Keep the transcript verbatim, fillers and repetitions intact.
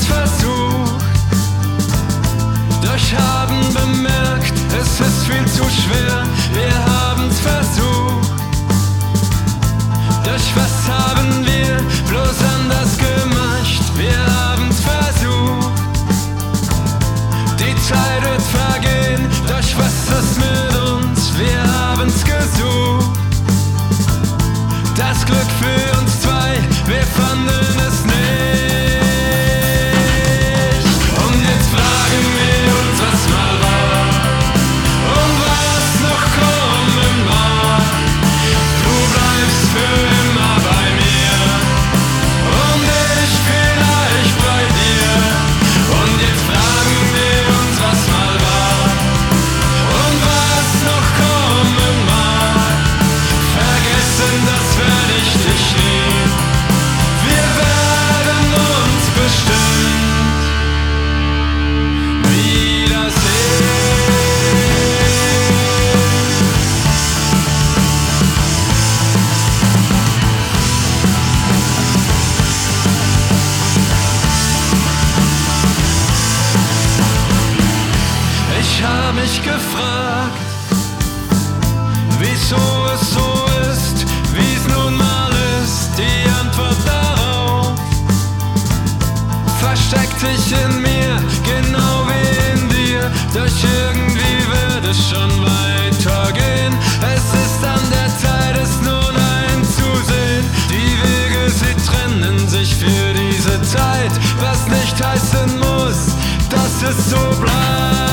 versucht, doch haben bemerkt, es ist viel zu schwer. Wir haben's versucht, doch was haben wir bloß anders gemacht? Wir haben's versucht, die Zeit wird vergehen, doch was ist mit uns? Wir haben's gesucht, das Glück für uns zwei, wir fanden es nicht. Und jetzt fragen wir uns, was mal war und was noch kommen mag. Du bleibst für immer bei mir und ich vielleicht bei dir. Und jetzt fragen wir uns, was mal war und was noch kommen mag. Vergessen, das werde ich dich nie. Wir werden uns bestimmt wiedersehen. Ich hab mich gefragt, wieso es so ist, wie's nun mal ist. Die Antwort darauf versteckt sich in mir, genau wie in dir. Doch irgendwie wird es schon weitergehen. Es ist an der Zeit, es nun einzusehen. Die Wege, sie trennen sich für diese Zeit, was nicht heißen muss, dass es so bleibt.